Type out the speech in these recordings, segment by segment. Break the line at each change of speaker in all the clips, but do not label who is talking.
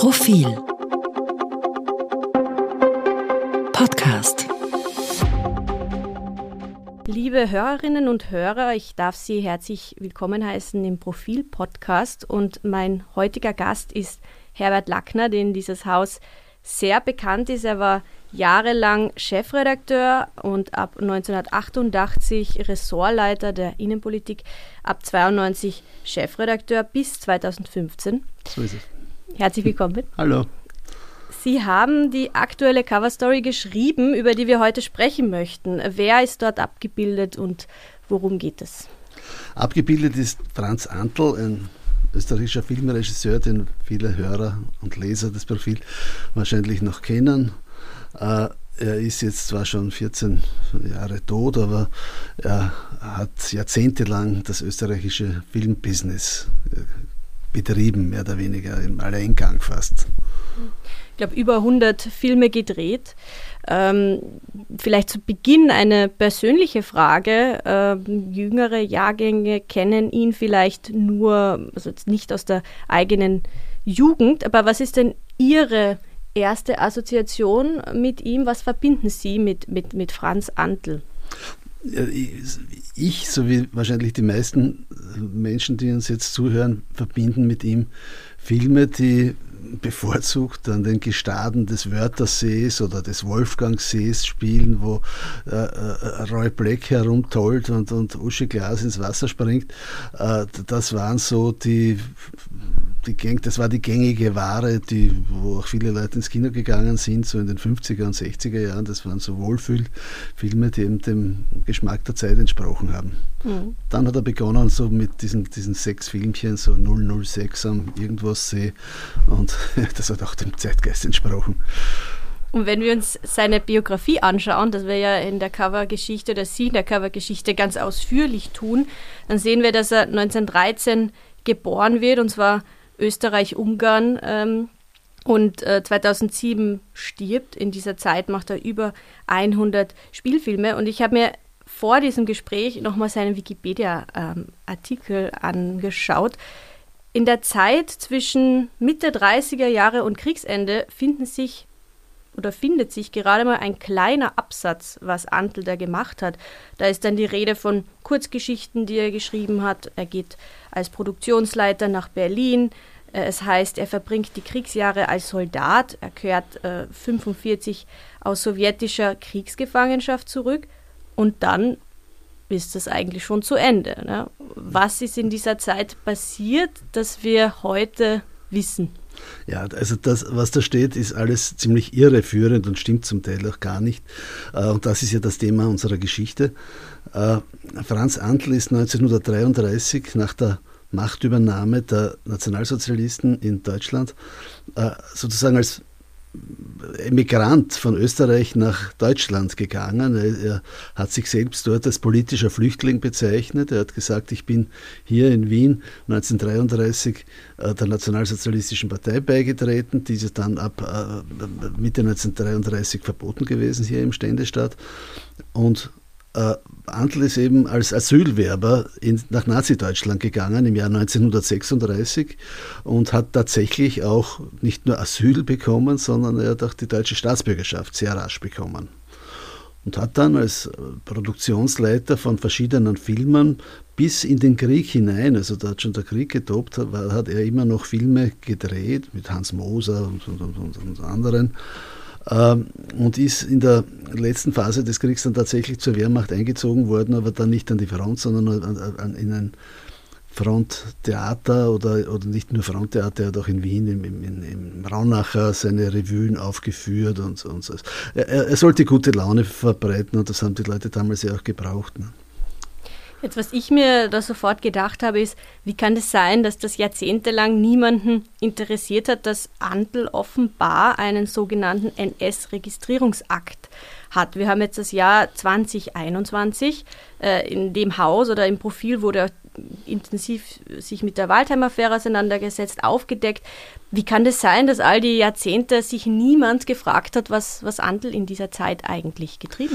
Profil Podcast.
Liebe Hörerinnen und Hörer, ich darf Sie herzlich willkommen heißen im Profil-Podcast und mein heutiger Gast ist Herbert Lackner, der in dieses Haus sehr bekannt ist. Er war jahrelang Chefredakteur und ab 1988 Ressortleiter der Innenpolitik, ab 1992 Chefredakteur bis 2015.
So ist es.
Herzlich willkommen.
Hallo.
Sie haben die aktuelle Coverstory geschrieben, über die wir heute sprechen möchten. Wer ist dort abgebildet und worum geht es? Abgebildet
ist Franz Antl, ein österreichischer Filmregisseur, den viele Hörer und Leser des Profil wahrscheinlich noch kennen. Er ist jetzt zwar schon 14 Jahre tot, aber er hat jahrzehntelang das österreichische Filmbusiness betrieben, mehr oder weniger im Alleingang fast.
Ich glaube, über 100 Filme gedreht. Vielleicht zu Beginn eine persönliche Frage. Jüngere Jahrgänge kennen ihn vielleicht nur, also jetzt nicht aus der eigenen Jugend, aber was ist denn Ihre erste Assoziation mit ihm? Was verbinden Sie mit Franz Antl?
Ich, so wie wahrscheinlich die meisten Menschen, die uns jetzt zuhören, verbinden mit ihm Filme, die bevorzugt an den Gestaden des Wörthersees oder des Wolfgangsees spielen, wo Roy Black herumtollt und Uschi Glas ins Wasser springt. Das waren so das war die gängige Ware, wo auch viele Leute ins Kino gegangen sind, so in den 50er und 60er Jahren. Das waren so Wohlfühlfilme, die eben dem Geschmack der Zeit entsprochen haben. Mhm. Dann hat er begonnen so mit diesen 6 Filmchen, so 006 am Irgendwassee, und das hat auch dem Zeitgeist entsprochen.
Und wenn wir uns seine Biografie anschauen, das wir ja in der Covergeschichte oder Sie in der Covergeschichte ganz ausführlich tun, dann sehen wir, dass er 1913 geboren wird, und zwar Österreich-Ungarn, und 2007 stirbt. In dieser Zeit macht er über 100 Spielfilme, und ich habe mir vor diesem Gespräch nochmal seinen Wikipedia-Artikel angeschaut. In der Zeit zwischen Mitte 30er Jahre und Kriegsende findet sich gerade mal ein kleiner Absatz, was Antl da gemacht hat. Da ist dann die Rede von Kurzgeschichten, die er geschrieben hat. Er geht als Produktionsleiter nach Berlin. Es heißt, er verbringt die Kriegsjahre als Soldat. Er kehrt 1945 aus sowjetischer Kriegsgefangenschaft zurück. Und dann ist das eigentlich schon zu Ende. Ne? Was ist in dieser Zeit passiert, das wir heute wissen?
Ja, also das, was da steht, ist alles ziemlich irreführend und stimmt zum Teil auch gar nicht. Und das ist ja das Thema unserer Geschichte. Franz Antl ist 1933 nach der Machtübernahme der Nationalsozialisten in Deutschland sozusagen als Emigrant von Österreich nach Deutschland gegangen. Er hat sich selbst dort als politischer Flüchtling bezeichnet. Er hat gesagt, ich bin hier in Wien 1933 der Nationalsozialistischen Partei beigetreten. Diese dann ab Mitte 1933 verboten gewesen hier im Ständestaat. Und Antl ist eben als Asylwerber nach Nazi-Deutschland gegangen im Jahr 1936 und hat tatsächlich auch nicht nur Asyl bekommen, sondern er hat auch die deutsche Staatsbürgerschaft sehr rasch bekommen. Und hat dann als Produktionsleiter von verschiedenen Filmen bis in den Krieg hinein, also da hat schon der Krieg getobt, hat er immer noch Filme gedreht mit Hans Moser und anderen. Und ist in der letzten Phase des Kriegs dann tatsächlich zur Wehrmacht eingezogen worden, aber dann nicht an die Front, sondern in ein Fronttheater oder nicht nur Fronttheater, er hat auch in Wien im Raunacher seine Revuen aufgeführt und so. Er sollte gute Laune verbreiten, und das haben die Leute damals ja auch gebraucht. Ne?
Jetzt, was ich mir da sofort gedacht habe, ist, wie kann es sein, dass das jahrzehntelang niemanden interessiert hat, dass Antl offenbar einen sogenannten NS-Registrierungsakt hat. Wir haben jetzt das Jahr 2021. In dem Haus oder im Profil wurde intensiv sich mit der Waldheim-Affäre auseinandergesetzt, aufgedeckt. Wie kann das sein, dass all die Jahrzehnte sich niemand gefragt hat, was Antl in dieser Zeit eigentlich getrieben hat?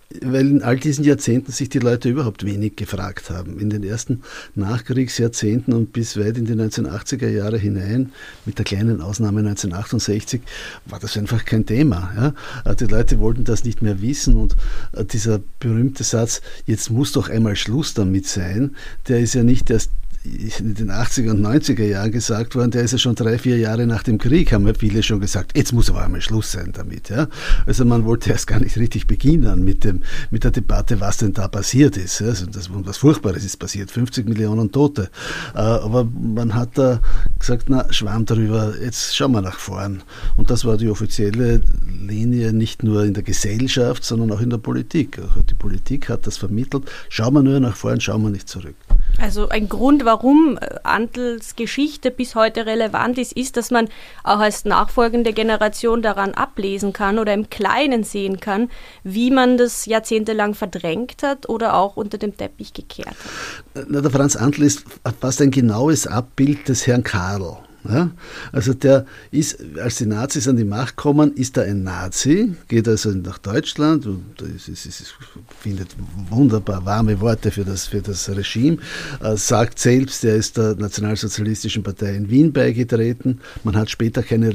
weil in all diesen Jahrzehnten sich die Leute überhaupt wenig gefragt haben. In den ersten Nachkriegsjahrzehnten und bis weit in die 1980er Jahre hinein, mit der kleinen Ausnahme 1968, war das einfach kein Thema. Ja? Die Leute wollten das nicht mehr wissen und dieser berühmte Satz, jetzt muss doch einmal Schluss damit sein, der ist ja nicht erst in den 80er und 90er Jahren gesagt worden, der ist ja schon 3-4 Jahre nach dem Krieg, haben ja viele schon gesagt, jetzt muss aber einmal Schluss sein damit. Ja? Also man wollte erst gar nicht richtig beginnen mit der Debatte, was denn da passiert ist. Ja? Also was Furchtbares ist passiert, 50 Millionen Tote. Aber man hat da gesagt, na, Schwamm drüber, jetzt schauen wir nach vorn. Und das war die offizielle Linie, nicht nur in der Gesellschaft, sondern auch in der Politik. Also die Politik hat das vermittelt, schauen wir nur nach vorn, schauen wir nicht zurück.
Also ein Grund, warum Antls Geschichte bis heute relevant ist, dass man auch als nachfolgende Generation daran ablesen kann oder im Kleinen sehen kann, wie man das jahrzehntelang verdrängt hat oder auch unter dem Teppich gekehrt hat.
Na, der Franz Antl ist fast ein genaues Abbild des Herrn Karl. Ja? Also der ist, als die Nazis an die Macht kommen, ist er ein Nazi, geht also nach Deutschland und findet wunderbar warme Worte für das Regime, sagt selbst, er ist der Nationalsozialistischen Partei in Wien beigetreten. Man hat später keinen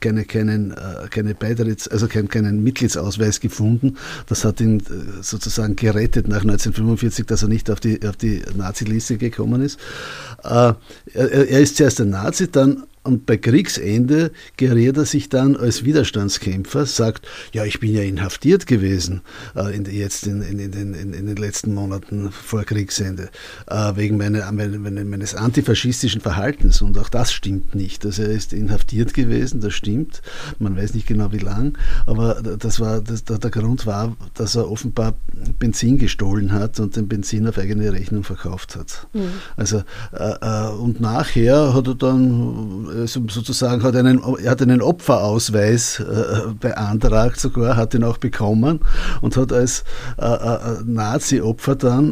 Mitgliedsausweis gefunden. Das hat ihn sozusagen gerettet nach 1945, dass er nicht auf die Nazi-Liste gekommen ist. Er ist zuerst ein Nazi, und bei Kriegsende geriert er sich dann als Widerstandskämpfer, sagt, ja, ich bin ja inhaftiert gewesen in den letzten Monaten vor Kriegsende, wegen meines antifaschistischen Verhaltens. Und auch das stimmt nicht. Also er ist inhaftiert gewesen, das stimmt. Man weiß nicht genau wie lang, aber der Grund war, dass er offenbar Benzin gestohlen hat und den Benzin auf eigene Rechnung verkauft hat. Mhm. Also, und nachher hat er dann sozusagen er hat einen Opferausweis beantragt sogar, hat ihn auch bekommen und hat als Nazi-Opfer dann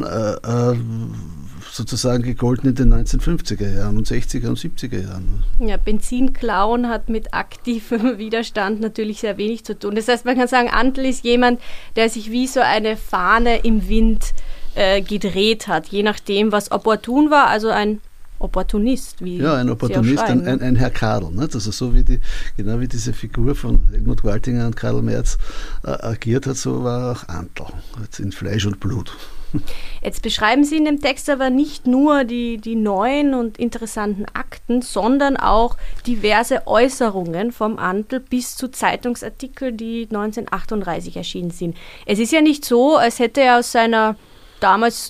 sozusagen gegolten in den 1950er Jahren und 60er und 70er Jahren.
Ja, Benzinklauen hat mit aktivem Widerstand natürlich sehr wenig zu tun. Das heißt, man kann sagen, Antl ist jemand, der sich wie so eine Fahne im Wind gedreht hat, je nachdem, was opportun war, also ein Opportunist, wie
ja, ein Opportunist, ein Herr Karl. Nicht? Also so genau wie diese Figur von Helmut Qualtinger und Karl Merz agiert hat, so war auch Antl, in Fleisch und Blut.
Jetzt beschreiben Sie in dem Text aber nicht nur die neuen und interessanten Akten, sondern auch diverse Äußerungen vom Antl bis zu Zeitungsartikeln, die 1938 erschienen sind. Es ist ja nicht so, als hätte er aus seiner damals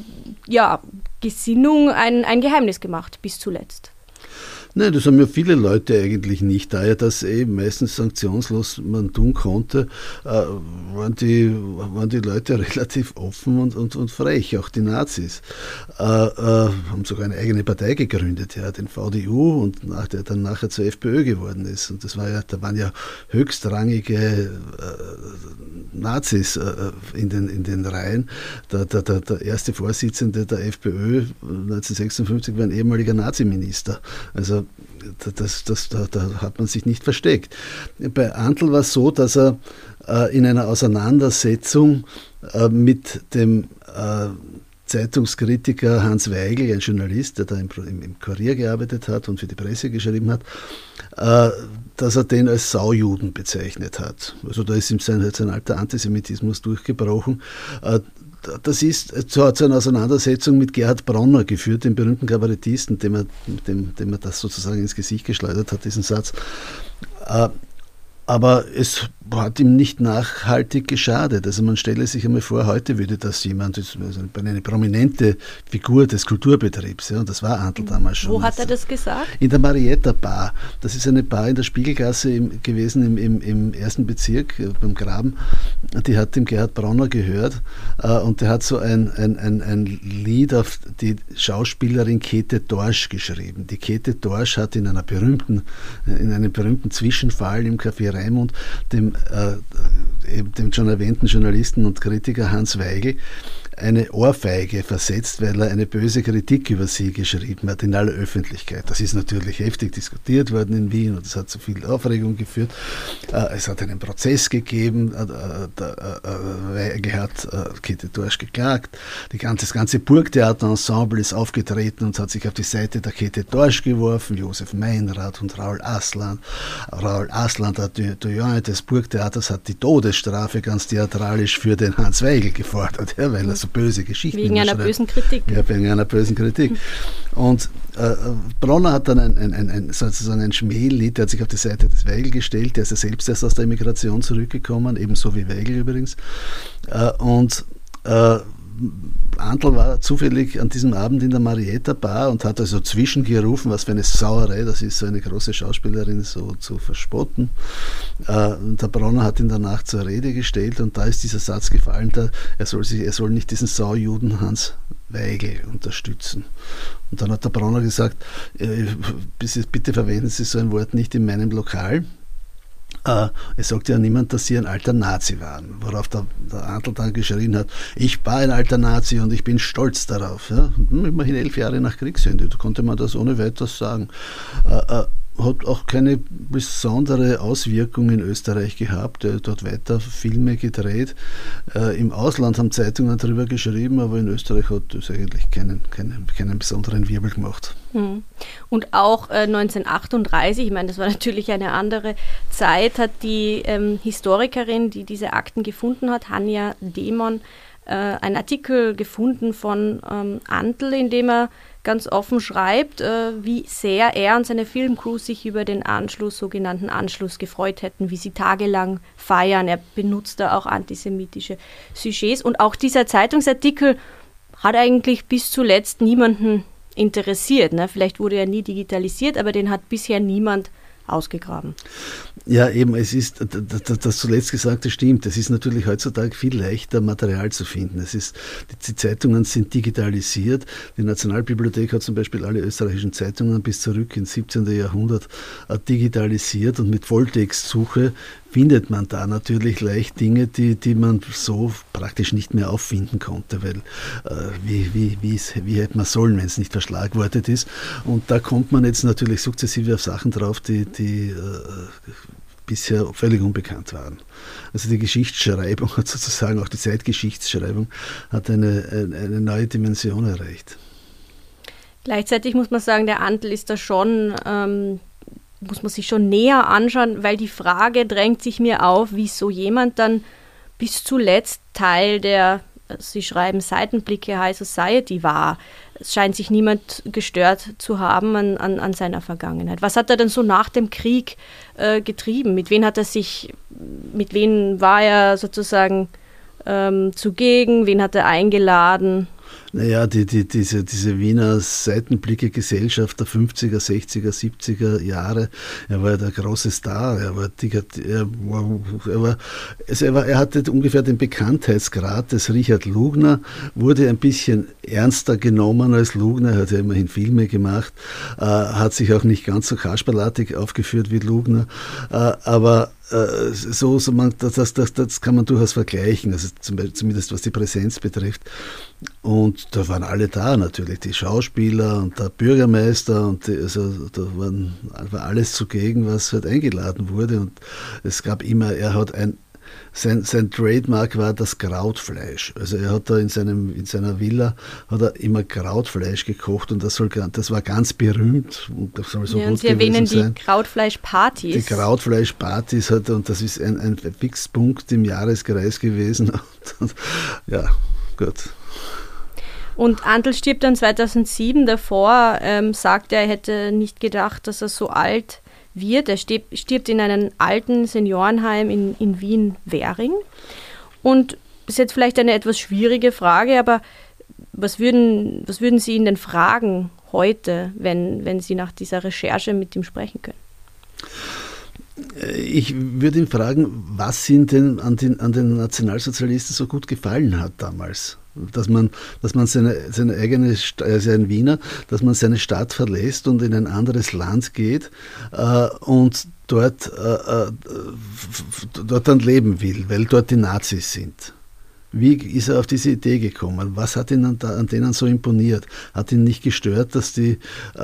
Gesinnung ein Geheimnis gemacht, bis zuletzt.
Nein, das haben ja viele Leute eigentlich nicht. Da ja das meistens sanktionslos man tun konnte, waren die Leute relativ offen und frech, auch die Nazis. Haben sogar eine eigene Partei gegründet, ja, den VDU, und der dann nachher zur FPÖ geworden ist. Und da waren ja höchstrangige Nazis in den Reihen. Der erste Vorsitzende der FPÖ 1956 war ein ehemaliger Naziminister. Also da hat man sich nicht versteckt. Bei Antl war es so, dass er in einer Auseinandersetzung mit dem Zeitungskritiker Hans Weigel, ein Journalist, der da im Kurier gearbeitet hat und für die Presse geschrieben hat, dass er den als Saujuden bezeichnet hat. Also da ist ihm sein alter Antisemitismus durchgebrochen. Das hat zu einer Auseinandersetzung mit Gerhard Bronner geführt, dem berühmten Kabarettisten, dem er das sozusagen ins Gesicht geschleudert hat, diesen Satz. Aber es hat ihm nicht nachhaltig geschadet. Also man stelle sich einmal vor, heute würde das jemand, eine prominente Figur des Kulturbetriebs, ja, und das war Antl damals schon.
Wo hat er das gesagt?
In der Marietta Bar. Das ist eine Bar in der Spiegelgasse gewesen im 1. Bezirk, beim Graben. Die hat dem Gerhard Bronner gehört, und der hat so ein Lied auf die Schauspielerin Käthe Dorsch geschrieben. Die Käthe Dorsch hat in einem berühmten Zwischenfall im Café Raimund dem schon erwähnten Journalisten und Kritiker Hans Weigel eine Ohrfeige versetzt, weil er eine böse Kritik über sie geschrieben hat in aller Öffentlichkeit. Das ist natürlich heftig diskutiert worden in Wien und es hat zu viel Aufregung geführt. Es hat einen Prozess gegeben, Weigel hat Käthe Dorsch geklagt, das ganze Burgtheaterensemble ist aufgetreten und hat sich auf die Seite der Käthe Dorsch geworfen, Josef Meinrad und Raoul Aslan. Raoul Aslan, der Doyen des Burgtheaters, hat die Todesstrafe ganz theatralisch für den Hans Weigel gefordert, ja, weil er so böse Geschichten
wegen einer
schreibt.
Bösen Kritik.
Ja, wegen einer bösen Kritik. Und Bronner hat dann sozusagen ein Schmählied, der hat sich auf die Seite des Weigel gestellt, der ist ja selbst erst aus der Emigration zurückgekommen, ebenso wie Weigel übrigens. Antl war zufällig an diesem Abend in der Marietta Bar und hat also zwischengerufen, was für eine Sauerei, das ist, so eine große Schauspielerin so zu verspotten. Der Bronner hat ihn danach zur Rede gestellt und da ist dieser Satz gefallen, er soll nicht diesen Saujuden Hans Weigel unterstützen. Und dann hat der Bronner gesagt, bitte verwenden Sie so ein Wort nicht in meinem Lokal. Es sagt ja niemand, dass Sie ein alter Nazi waren, worauf der Antl dann geschrien hat, ich war ein alter Nazi und ich bin stolz darauf. Ja? Immerhin 11 Jahre nach Kriegsende, da konnte man das ohne weiteres sagen. Hat auch keine besondere Auswirkung in Österreich gehabt. Er hat dort weiter Filme gedreht. Im Ausland haben Zeitungen darüber geschrieben, aber in Österreich hat das eigentlich keinen besonderen Wirbel gemacht.
Und auch 1938, ich meine, das war natürlich eine andere Zeit, hat die Historikerin, die diese Akten gefunden hat, Hanja Demon, einen Artikel gefunden von Antl, in dem er ganz offen schreibt, wie sehr er und seine Filmcrew sich über den sogenannten Anschluss gefreut hätten, wie sie tagelang feiern. Er benutzt da auch antisemitische Sujets. Und auch dieser Zeitungsartikel hat eigentlich bis zuletzt niemanden interessiert. Ne? Vielleicht wurde er nie digitalisiert, aber den hat bisher niemand ausgegraben.
Ja, eben, es ist, das zuletzt Gesagte stimmt. Es ist natürlich heutzutage viel leichter, Material zu finden. Die Zeitungen sind digitalisiert. Die Nationalbibliothek hat zum Beispiel alle österreichischen Zeitungen bis zurück ins 17. Jahrhundert digitalisiert und mit Volltextsuche findet man da natürlich leicht Dinge, die man so praktisch nicht mehr auffinden konnte, weil wie hätte man sollen, wenn es nicht verschlagwortet ist. Und da kommt man jetzt natürlich sukzessive auf Sachen drauf, die bisher völlig unbekannt waren. Also die Geschichtsschreibung hat sozusagen, auch die Zeitgeschichtsschreibung, hat eine neue Dimension erreicht.
Gleichzeitig muss man sagen, der Antl ist da schon, muss man sich schon näher anschauen, weil die Frage drängt sich mir auf, wie so jemand dann bis zuletzt Teil der, Sie schreiben, Seitenblicke High Society war. Es scheint sich niemand gestört zu haben an seiner Vergangenheit. Was hat er denn so nach dem Krieg getrieben? Mit wem war er sozusagen zugegen? Wen hat er eingeladen?
Naja, diese Wiener Seitenblicke-Gesellschaft der 50er, 60er, 70er Jahre, er war ja der große Star, er hatte ungefähr den Bekanntheitsgrad des Richard Lugner, wurde ein bisschen ernster genommen als Lugner, er hat ja immerhin Filme gemacht, hat sich auch nicht ganz so kasperlatig aufgeführt wie Lugner, aber das kann man durchaus vergleichen, also zumindest was die Präsenz betrifft. Und da waren alle da natürlich, die Schauspieler und der Bürgermeister und da war alles zugegen, was halt eingeladen wurde. Und es gab immer, sein Trademark war das Krautfleisch. Also er hat da in seiner Villa hat er immer Krautfleisch gekocht und das war ganz berühmt. Und das soll so gut
Sie erwähnen
sein.
Die Krautfleischpartys.
Die Krautfleischpartys und das ist ein Fixpunkt im Jahreskreis gewesen. Und, ja, gut.
Und Antl stirbt dann 2007. Davor sagt er hätte nicht gedacht, dass er so alt wird. Er stirbt in einem alten Seniorenheim in Wien-Währing. Und das ist jetzt vielleicht eine etwas schwierige Frage, aber was würden Sie ihn denn fragen heute, wenn Sie nach dieser Recherche mit ihm sprechen können?
Ich würde ihn fragen, was ihm denn an den Nationalsozialisten so gut gefallen hat damals. Dass man seine eigene, er ist ja ein Wiener, dass man seine Stadt verlässt und in ein anderes Land geht und dort dann leben will, weil dort die Nazis sind. Wie ist er auf diese Idee gekommen? Was hat ihn an denen so imponiert? Hat ihn nicht gestört, dass die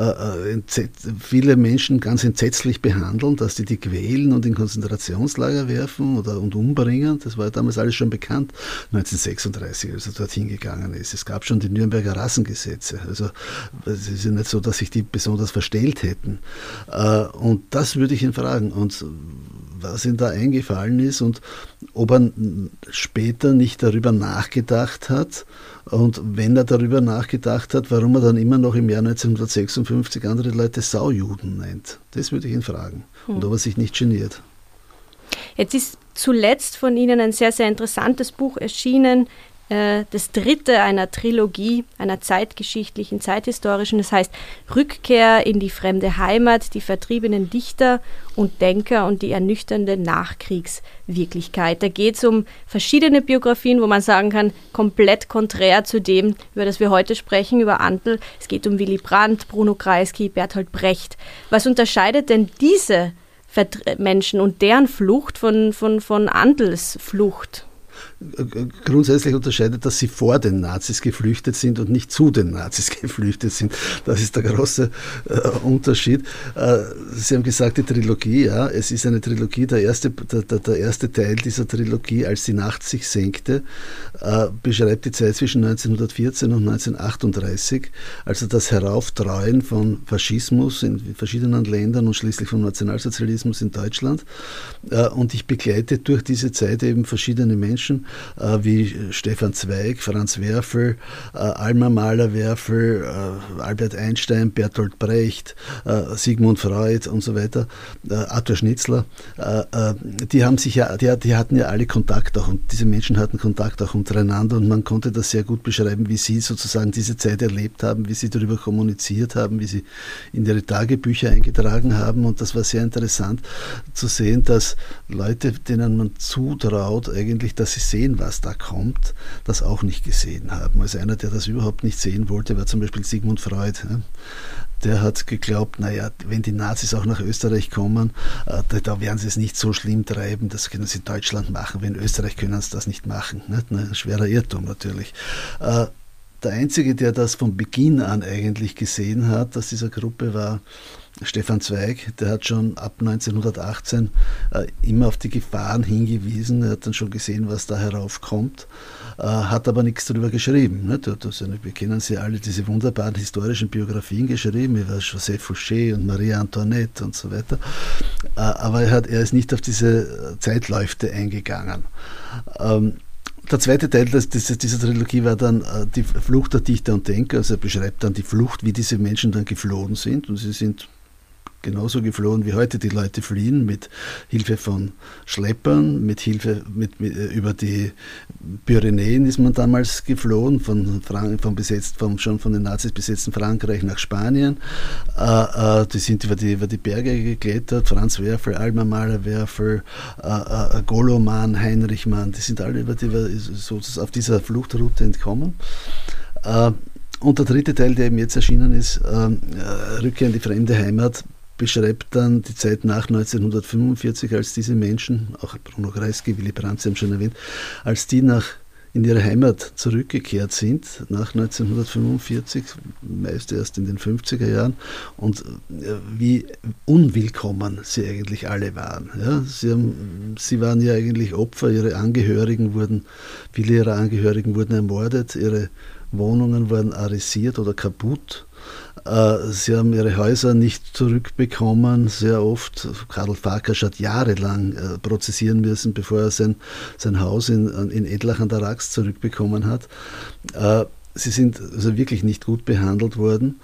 viele Menschen ganz entsetzlich behandeln, dass die quälen und in Konzentrationslager werfen und umbringen? Das war damals alles schon bekannt, 1936, als er dorthin gegangen ist. Es gab schon die Nürnberger Rassengesetze. Also es ist ja nicht so, dass sich die besonders verstellt hätten. Und das würde ich ihn fragen. Und was ihm da eingefallen ist und ob er später nicht darüber nachgedacht hat und wenn er darüber nachgedacht hat, warum er dann immer noch im Jahr 1956 andere Leute Saujuden nennt. Das würde ich ihn fragen. Und ob er sich nicht geniert.
Jetzt ist zuletzt von Ihnen ein sehr, sehr interessantes Buch erschienen, das dritte einer Trilogie, einer zeitgeschichtlichen, zeithistorischen, das heißt Rückkehr in die fremde Heimat, die vertriebenen Dichter und Denker und die ernüchternde Nachkriegswirklichkeit. Da geht es um verschiedene Biografien, wo man sagen kann, komplett konträr zu dem, über das wir heute sprechen, über Antl. Es geht um Willy Brandt, Bruno Kreisky, Bertolt Brecht. Was unterscheidet denn diese Menschen und deren Flucht von Antls Flucht?
Grundsätzlich unterscheidet, dass sie vor den Nazis geflüchtet sind und nicht zu den Nazis geflüchtet sind. Das ist der große Unterschied. Sie haben gesagt, die Trilogie, ja, es ist eine Trilogie, der erste Teil dieser Trilogie, als die Nacht sich senkte, beschreibt die Zeit zwischen 1914 und 1938, also das Herauftreuen von Faschismus in verschiedenen Ländern und schließlich vom Nationalsozialismus in Deutschland. Und ich begleite durch diese Zeit eben verschiedene Menschen, wie Stefan Zweig, Franz Werfel, Alma Mahler-Werfel, Albert Einstein, Bertolt Brecht, Sigmund Freud und so weiter, Arthur Schnitzler, die hatten ja alle Kontakt auch und diese Menschen hatten Kontakt auch untereinander und man konnte das sehr gut beschreiben, wie sie sozusagen diese Zeit erlebt haben, wie sie darüber kommuniziert haben, wie sie in ihre Tagebücher eingetragen haben und das war sehr interessant zu sehen, dass Leute, denen man zutraut eigentlich, dass sie sehen, was da kommt, das auch nicht gesehen haben. Also einer, der das überhaupt nicht sehen wollte, war zum Beispiel Sigmund Freud. Der hat geglaubt, naja, wenn die Nazis auch nach Österreich kommen, da werden sie es nicht so schlimm treiben, das können sie in Deutschland machen, wenn in Österreich können sie das nicht machen. Ein schwerer Irrtum natürlich. Der Einzige, der das von Beginn an eigentlich gesehen hat, aus dieser Gruppe, war Stefan Zweig. Der hat schon ab 1918 immer auf die Gefahren hingewiesen. Er hat dann schon gesehen, was da heraufkommt, hat aber nichts darüber geschrieben. Wir kennen sie alle, diese wunderbaren historischen Biografien geschrieben, über Joseph Fouché und Marie Antoinette und so weiter. Aber er ist nicht auf diese Zeitläufe eingegangen. Der zweite Teil dieser Trilogie war dann die Flucht der Dichter und Denker. Also er beschreibt dann die Flucht, wie diese Menschen dann geflohen sind. Und sie sind genauso geflohen, wie heute die Leute fliehen, mit Hilfe von Schleppern, über die Pyrenäen ist man damals geflohen, schon von den Nazis besetzten Frankreich nach Spanien. Die sind über die Berge geklettert, Franz Werfel, Alma Mahler-Werfel, Golo Mann, Heinrich Mann, die sind alle auf dieser Fluchtroute entkommen. Und der dritte Teil, der eben jetzt erschienen ist, Rückkehr in die fremde Heimat, beschreibt dann die Zeit nach 1945, als diese Menschen, auch Bruno Kreisky, Willy Brandt, Sie haben schon erwähnt, als die in ihre Heimat zurückgekehrt sind, nach 1945, meist erst in den 50er Jahren, und wie unwillkommen sie eigentlich alle waren. Ja, sie waren ja eigentlich Opfer, viele ihrer Angehörigen wurden ermordet, ihre Wohnungen wurden arisiert oder kaputt. Sie haben ihre Häuser nicht zurückbekommen, sehr oft. Karl Farkas hat jahrelang prozessieren müssen, bevor er sein Haus in Edlach an der Rax zurückbekommen hat. Sie sind also wirklich nicht gut behandelt worden.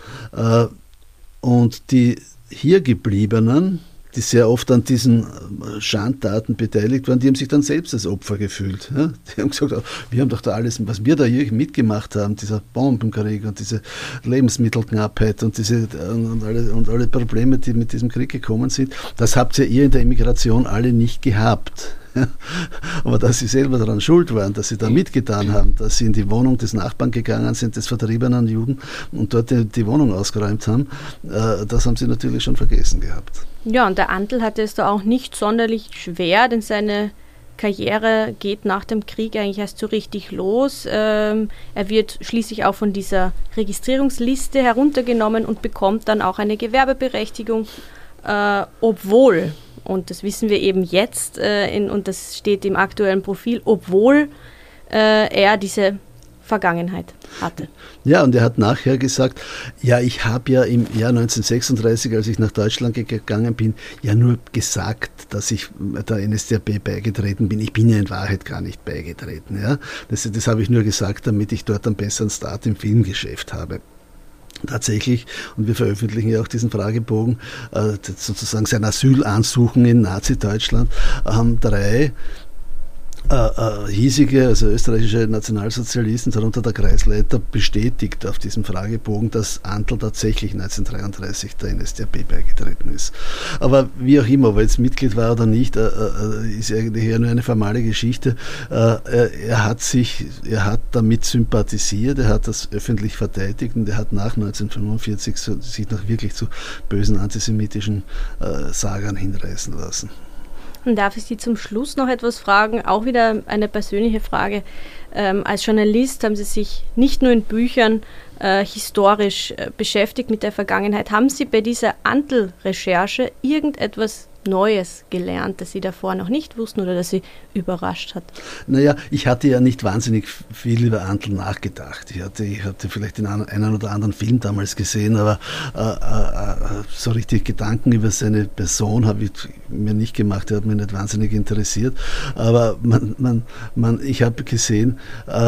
Und die hier gebliebenen, die sehr oft an diesen Schandtaten beteiligt waren, die haben sich dann selbst als Opfer gefühlt. Ja? Die haben gesagt, wir haben doch da alles, was wir da hier mitgemacht haben, dieser Bombenkrieg und diese Lebensmittelknappheit und alle Probleme, die mit diesem Krieg gekommen sind, das habt ihr in der Immigration alle nicht gehabt. Aber dass sie selber daran schuld waren, dass sie da mitgetan haben, dass sie in die Wohnung des Nachbarn gegangen sind, des vertriebenen Juden, und dort die Wohnung ausgeräumt haben, das haben sie natürlich schon vergessen gehabt.
Ja, und der Antl hatte es da auch nicht sonderlich schwer, denn seine Karriere geht nach dem Krieg eigentlich erst so richtig los. Er wird schließlich auch von dieser Registrierungsliste heruntergenommen und bekommt dann auch eine Gewerbeberechtigung, obwohl, und das wissen wir eben jetzt, und das steht im aktuellen Profil, obwohl er diese Vergangenheit hatte.
Ja, und er hat nachher gesagt, ja, ich habe ja im Jahr 1936, als ich nach Deutschland gegangen bin, ja nur gesagt, dass ich der NSDAP beigetreten bin. Ich bin ja in Wahrheit gar nicht beigetreten. Ja? Das habe ich nur gesagt, damit ich dort einen besseren Start im Filmgeschäft habe. Tatsächlich, und wir veröffentlichen ja auch diesen Fragebogen, sozusagen sein Asylansuchen in Nazi-Deutschland, haben 3 hiesige, also österreichische Nationalsozialisten, darunter der Kreisleiter, bestätigt auf diesem Fragebogen, dass Antl tatsächlich 1933 der NSDAP beigetreten ist. Aber wie auch immer, ob er jetzt Mitglied war oder nicht, ist eigentlich eher nur eine formale Geschichte. Er hat damit sympathisiert, er hat das öffentlich verteidigt und er hat nach 1945 sich noch wirklich zu bösen antisemitischen Sagern hinreißen lassen.
Und darf ich Sie zum Schluss noch etwas fragen? Auch wieder eine persönliche Frage. Als Journalist haben Sie sich nicht nur in Büchern historisch beschäftigt mit der Vergangenheit. Haben Sie bei dieser Antl-Recherche irgendetwas Neues gelernt, das Sie davor noch nicht wussten oder das Sie überrascht hat?
Naja, ich hatte ja nicht wahnsinnig viel über Antl nachgedacht. Ich hatte vielleicht den einen oder anderen Film damals gesehen, aber so richtig Gedanken über seine Person habe ich mir nicht gemacht, er hat mich nicht wahnsinnig interessiert. Aber ich habe gesehen,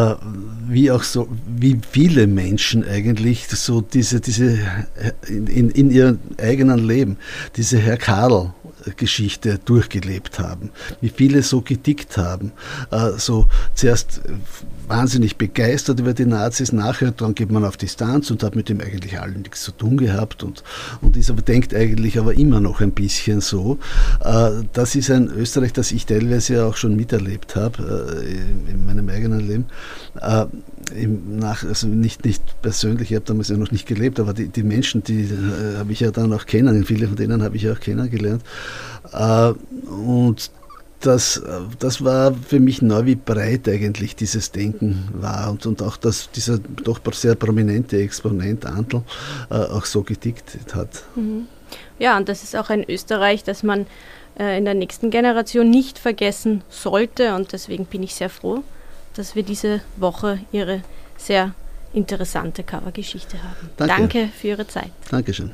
wie viele Menschen eigentlich so diese in ihrem eigenen Leben, diese Herr Karl Geschichte durchgelebt haben, wie viele so gedickt haben, so zuerst wahnsinnig begeistert über die Nazis, nachher dann geht man auf Distanz und hat mit dem eigentlich allen nichts zu tun gehabt und denkt eigentlich aber immer noch ein bisschen so. Das ist ein Österreich, das ich teilweise ja auch schon miterlebt habe in meinem eigenen Leben. Also nicht persönlich, ich habe damals ja noch nicht gelebt, aber die Menschen, die habe ich ja dann auch kennen, viele von denen habe ich ja auch kennengelernt. Und das war für mich neu, wie breit eigentlich dieses Denken war und auch, dass dieser doch sehr prominente Exponent Antl auch so gedickt hat.
Ja, und das ist auch ein Österreich, das man in der nächsten Generation nicht vergessen sollte, und deswegen bin ich sehr froh, dass wir diese Woche Ihre sehr interessante Covergeschichte haben. Danke für Ihre Zeit.
Dankeschön.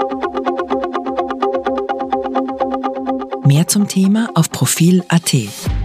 Mehr zum Thema auf Profil.at.